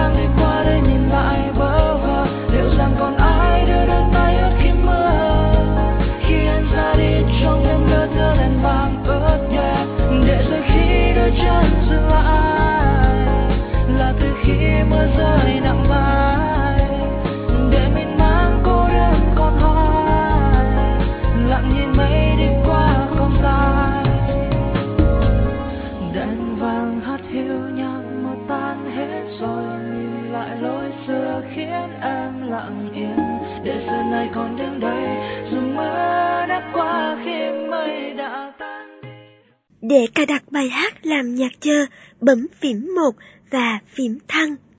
đang đi qua đây nhìn lại bơ vơ, liệu rằng còn ai đưa đôi tay ướt khi mưa, khi anh ra đi trong đêm lơ thơ đèn vàng ướt nhẹ, để rồi khi đôi chân dừng lại là từ khi mưa rơi nặng vai, để mình mang cô đơn còn hoài, lặng nhìn mây đi qua không dài. Đèn vàng hát hiu nhạc mưa tan hết rồi, nhìn lại lối xưa khiến em lặng yên, để giờ này còn đứng đây dù mưa đã qua khi mây đã tan đi. Để cài đặt bài hát làm nhạc chờ, bấm phím 1 và phím thăng.